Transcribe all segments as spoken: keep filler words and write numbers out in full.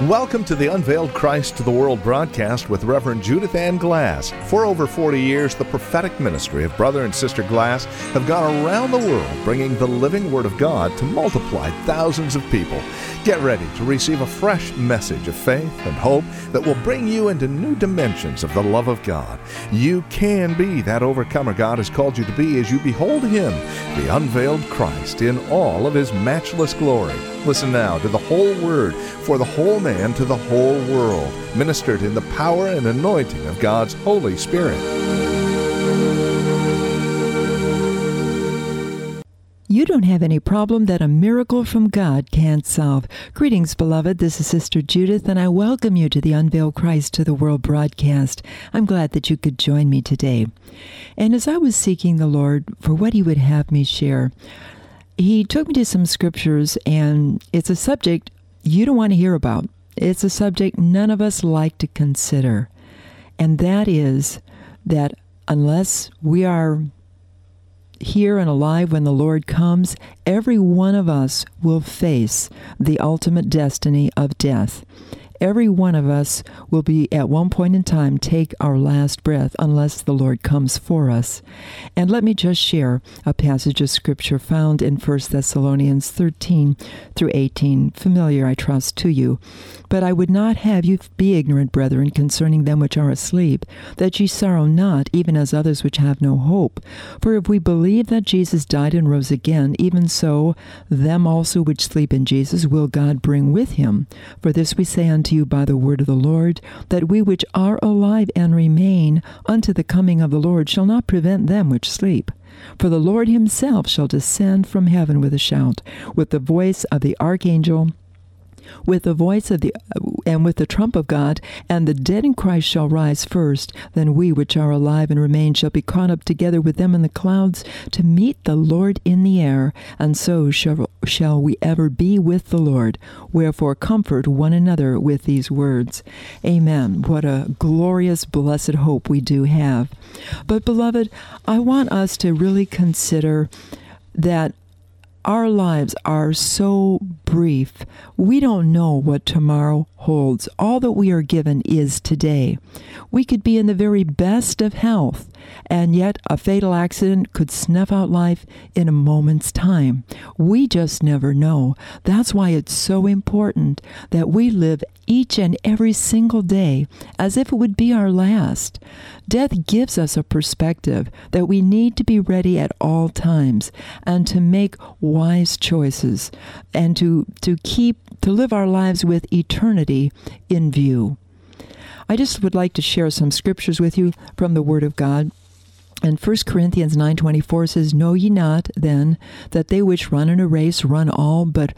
Welcome to the Unveiled Christ to the World broadcast with Reverend Judith Ann Glass. For over forty years, the prophetic ministry of Brother and Sister Glass have gone around the world bringing the living Word of God to multiply thousands of people. Get ready to receive a fresh message of faith and hope that will bring you into new dimensions of the love of God. You can be that overcomer God has called you to be as you behold Him, the unveiled Christ, in all of His matchless glory. Listen now to the whole Word for the whole man to the whole world, ministered in the power and anointing of God's Holy Spirit. You don't have any problem that a miracle from God can't solve. Greetings, beloved. This is Sister Judith, and I welcome you to the Unveiled Christ to the World broadcast. I'm glad that you could join me today. And as I was seeking the Lord for what He would have me share, He took me to some scriptures, and it's a subject you don't want to hear about. It's a subject none of us like to consider. And that is that unless we are here and alive when the Lord comes, every one of us will face the ultimate destiny of death. Every one of us will be, at one point in time, take our last breath unless the Lord comes for us. And let me just share a passage of Scripture found in First Thessalonians thirteen through eighteen, familiar, I trust, to you. But I would not have you be ignorant, brethren, concerning them which are asleep, that ye sorrow not, even as others which have no hope. For if we believe that Jesus died and rose again, even so them also which sleep in Jesus will God bring with Him. For this we say unto you by the word of the Lord, that we which are alive and remain unto the coming of the Lord shall not prevent them which sleep. For the Lord Himself shall descend from heaven with a shout, with the voice of the archangel, with the voice of the and with the trump of God, and the dead in Christ shall rise first. Then we which are alive and remain shall be caught up together with them in the clouds to meet the Lord in the air, and so shall, shall we ever be with the Lord. Wherefore comfort one another with these words. Amen. What a glorious, blessed hope we do have. But beloved, I want us to really consider that our lives are so brief. We don't know what tomorrow holds. All that we are given is today. We could be in the very best of health, and yet a fatal accident could snuff out life in a moment's time. We just never know. That's why it's so important that we live each and every single day as if it would be our last. Death gives us a perspective that we need to be ready at all times and to make wise choices and to, to keep, to live our lives with eternity in view. I just would like to share some scriptures with you from the Word of God. And First Corinthians nine twenty-four says, Know ye not, then, that they which run in a race run all, but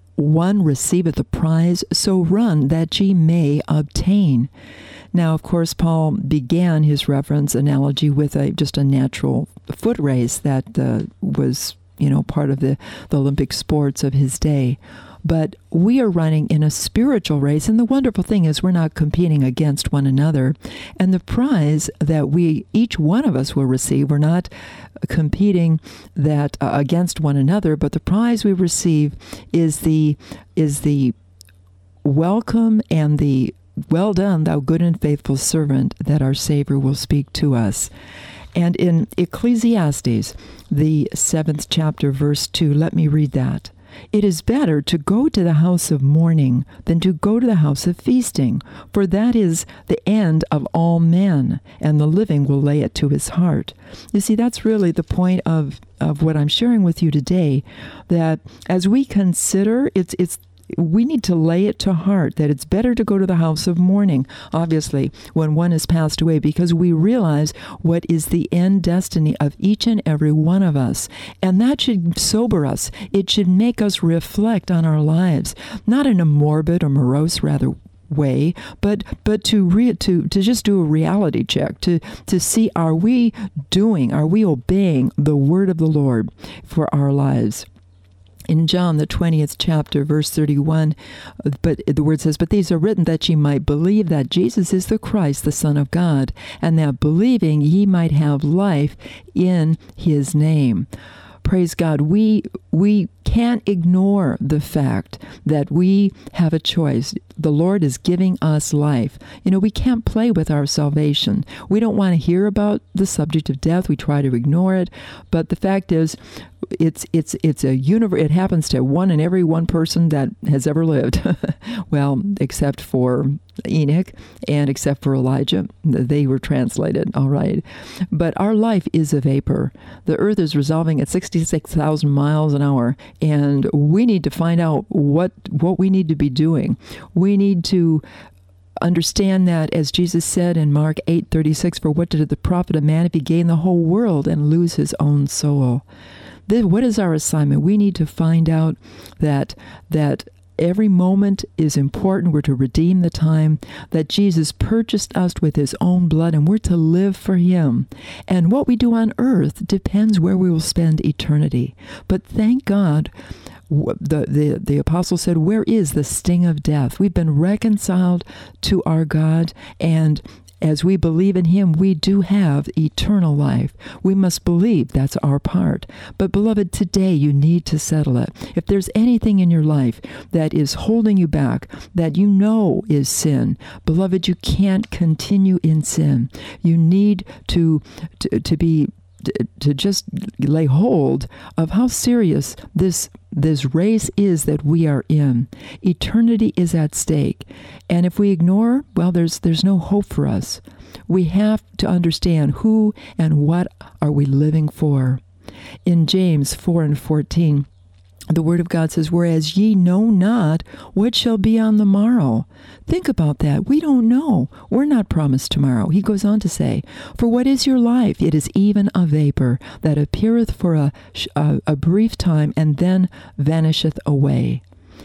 one receiveth the prize, so run that ye may obtain. Now, of course, Paul began his reference analogy with a just a natural foot race that uh, was, you know, part of the, the Olympic sports of his day. But we are running in a spiritual race, and the wonderful thing is we're not competing against one another. And the prize that we, each one of us will receive, we're not competing that uh, against one another, but the prize we receive is the is the welcome and the well done, thou good and faithful servant, that our Savior will speak to us. And in Ecclesiastes, the seventh chapter, verse two, let me read that. It is better to go to the house of mourning than to go to the house of feasting, for that is the end of all men, and the living will lay it to his heart. You see, that's really the point of, of what I'm sharing with you today, that as we consider, it's it's we need to lay it to heart that it's better to go to the house of mourning, obviously, when one has passed away, because we realize what is the end destiny of each and every one of us. And that should sober us. It should make us reflect on our lives, not in a morbid or morose, rather, way, but but to re, to to just do a reality check, to to see, are we doing, are we obeying the word of the Lord for our lives? In John, the twentieth chapter, verse thirty-one, but the word says, But these are written that ye might believe that Jesus is the Christ, the Son of God, and that believing ye might have life in His name. Praise God. We we can't ignore the fact that we have a choice. the Lord is giving us life. You know, we can't play with our salvation. We don't want to hear about the subject of death. We try to ignore it. But the fact is, it's it's it's a universe. It happens to one in every one person that has ever lived. Well, except for Enoch and except for Elijah. They were translated, all right. But our life is a vapor. The earth is revolving at sixty-six thousand miles an hour, and we need to find out what what we need to be doing. We need to understand that, as Jesus said in Mark eight thirty-six, for what did the profit a man if he gain the whole world and lose his own soul? Then what is our assignment? We need to find out that that every moment is important. We're to redeem the time, that Jesus purchased us with his own blood, and we're to live for him. And what we do on earth depends where we will spend eternity. But thank God, the, the, the apostle said, where is the sting of death? We've been reconciled to our God, and as we believe in him, we do have eternal life. We must believe that's our part. But beloved, today you need to settle it. If there's anything in your life that is holding you back, that you know is sin, beloved, you can't continue in sin. You need to to, to be to just lay hold of how serious this this race is that we are in. Eternity is at stake. And if we ignore, well, there's there's no hope for us. We have to understand who and what are we living for. In James four and fourteen, the Word of God says, whereas ye know not what shall be on the morrow. Think about that. We don't know. We're not promised tomorrow. He goes on to say, for what is your life? It is even a vapor that appeareth for a, a, a brief time and then vanisheth away.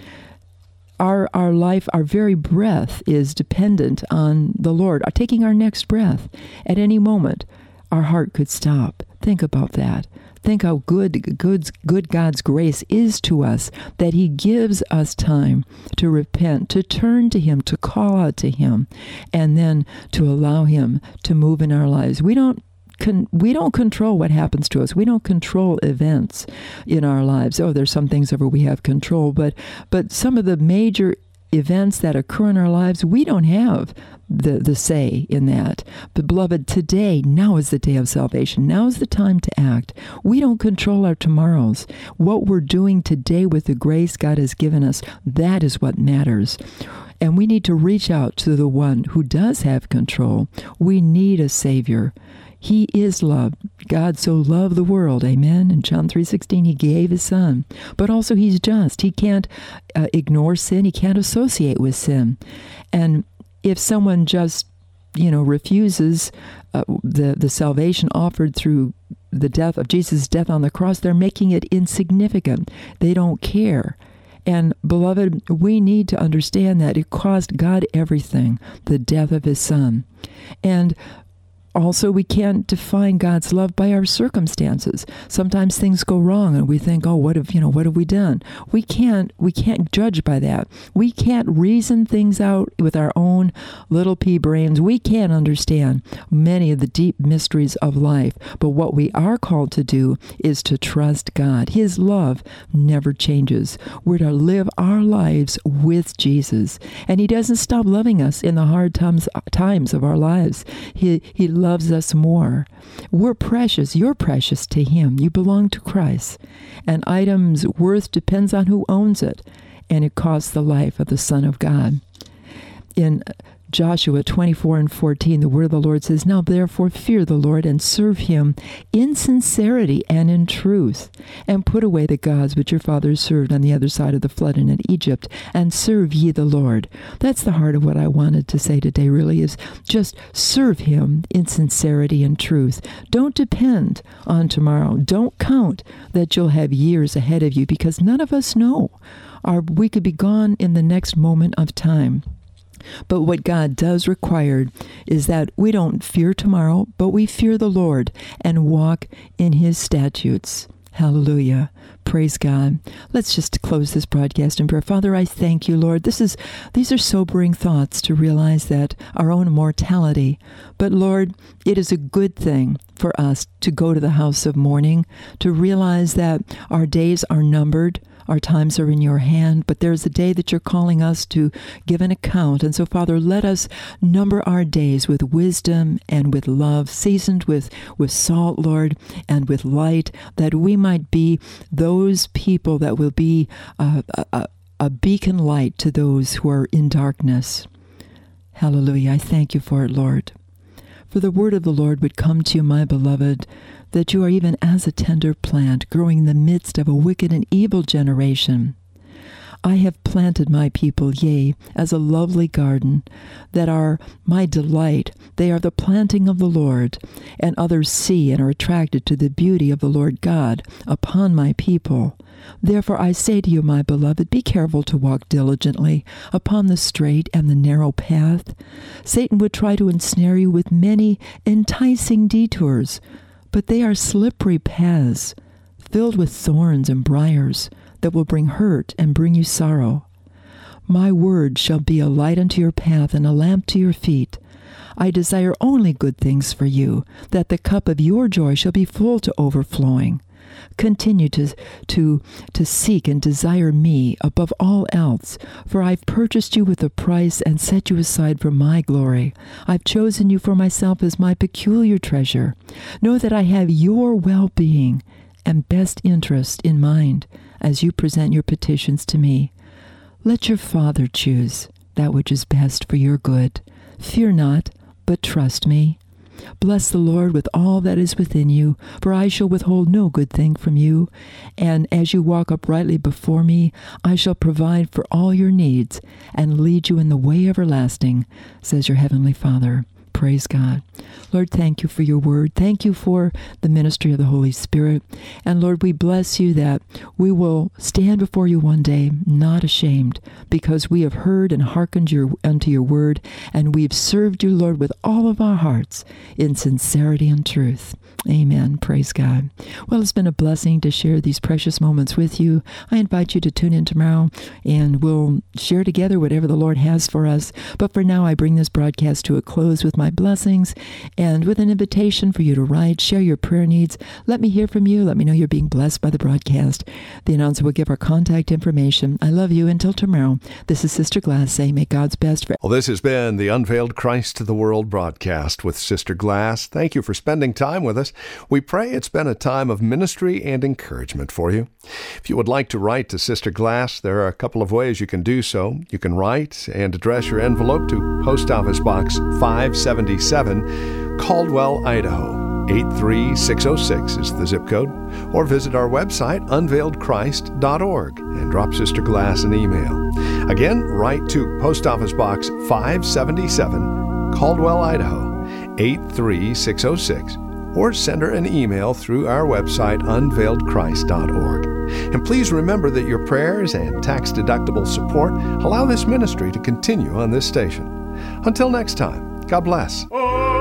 Our, our life, our very breath is dependent on the Lord. Taking our next breath, at any moment, our heart could stop. Think about that. Think how good, good, good God's grace is to us, that he gives us time to repent, to turn to him, to call out to him, and then to allow him to move in our lives. We don't Con- we don't control what happens to us. We don't control events in our lives. Oh, there's some things over we have control, but but some of the major events that occur in our lives, we don't have the, the say in that. But beloved, today, now is the day of salvation. Now is the time to act. We don't control our tomorrows. What we're doing today with the grace God has given us, that is what matters. And we need to reach out to the one who does have control. We need a Savior. He is love. God so loved the world, amen? In John three sixteen, he gave his son. But also he's just. He can't uh, ignore sin. He can't associate with sin. And if someone just, you know, refuses uh, the, the salvation offered through the death of Jesus' death on the cross, they're making it insignificant. They don't care. And beloved, we need to understand that it cost God everything, the death of his son. And also, we can't define God's love by our circumstances. Sometimes things go wrong, and we think, "Oh, what have you know? What have we done?" We can't. We can't judge by that. We can't reason things out with our own little pea brains. We can't understand many of the deep mysteries of life. But what we are called to do is to trust God. His love never changes. We're to live our lives with Jesus, and He doesn't stop loving us in the hard times times of our lives. He He loves us more. We're precious. You're precious to Him. You belong to Christ. An item's worth depends on who owns it, and it costs the life of the Son of God. In Joshua twenty-four and fourteen, the word of the Lord says, "Now therefore fear the Lord and serve Him in sincerity and in truth, and put away the gods which your fathers served on the other side of the flood and in Egypt, and serve ye the Lord." That's the heart of what I wanted to say today, really, is just serve Him in sincerity and truth. Don't depend on tomorrow. Don't count that you'll have years ahead of you, because none of us know. Our, we could be gone in the next moment of time. But what God does require is that we don't fear tomorrow, but we fear the Lord and walk in His statutes. Hallelujah. Praise God. Let's just close this broadcast in prayer. Father, I thank you, Lord. This is these are sobering thoughts to realize that our own mortality. But Lord, it is a good thing for us to go to the house of mourning, to realize that our days are numbered, Our times are in your hand, but there's a day that you're calling us to give an account. And so, Father, let us number our days with wisdom and with love, seasoned with, with salt, Lord, and with light, that we might be those people that will be a, a, a beacon light to those who are in darkness. Hallelujah. I thank you for it, Lord. For the word of the Lord would come to you, my beloved, that you are even as a tender plant growing in the midst of a wicked and evil generation. I have planted my people, yea, as a lovely garden, that are my delight. They are the planting of the Lord, and others see and are attracted to the beauty of the Lord God upon my people. Therefore I say to you, my beloved, be careful to walk diligently upon the straight and the narrow path. Satan would try to ensnare you with many enticing detours, but they are slippery paths, filled with thorns and briars, that will bring hurt and bring you sorrow. My word shall be a light unto your path and a lamp to your feet. I desire only good things for you, that the cup of your joy shall be full to overflowing. Continue to, to, to seek and desire me above all else, for I've purchased you with a price and set you aside for my glory. I've chosen you for myself as my peculiar treasure. Know that I have your well-being and best interest in mind as you present your petitions to me. Let your Father choose that which is best for your good. Fear not, but trust me. Bless the Lord with all that is within you, for I shall withhold no good thing from you. And as you walk uprightly before me, I shall provide for all your needs and lead you in the way everlasting, says your heavenly Father. Praise God. Lord, thank you for your word. Thank you for the ministry of the Holy Spirit. And Lord, we bless you that we will stand before you one day, not ashamed, because we have heard and hearkened your, unto your word, and we've served you, Lord, with all of our hearts in sincerity and truth. Amen. Praise God. Well, it's been a blessing to share these precious moments with you. I invite you to tune in tomorrow, and we'll share together whatever the Lord has for us. But for now, I bring this broadcast to a close with my blessings and with an invitation for you to write, share your prayer needs. Let me hear from you. Let me know you're being blessed by the broadcast. The announcer will give our contact information. I love you. Until tomorrow, this is Sister Glass saying, may God's best for... Well, this has been the Unveiled Christ to the World broadcast with Sister Glass. Thank you for spending time with us. We pray it's been a time of ministry and encouragement for you. If you would like to write to Sister Glass, there are a couple of ways you can do so. You can write and address your envelope to Post Office Box five seventy-seven, Caldwell, Idaho. eight three six oh six is the zip code. Or visit our website, unveiled christ dot org, and drop Sister Glass an email. Again, write to Post Office Box five seventy-seven, Caldwell, Idaho, eight three six oh six. Or send her an email through our website, unveiled christ dot org. And please remember that your prayers and tax-deductible support allow this ministry to continue on this station. Until next time, God bless.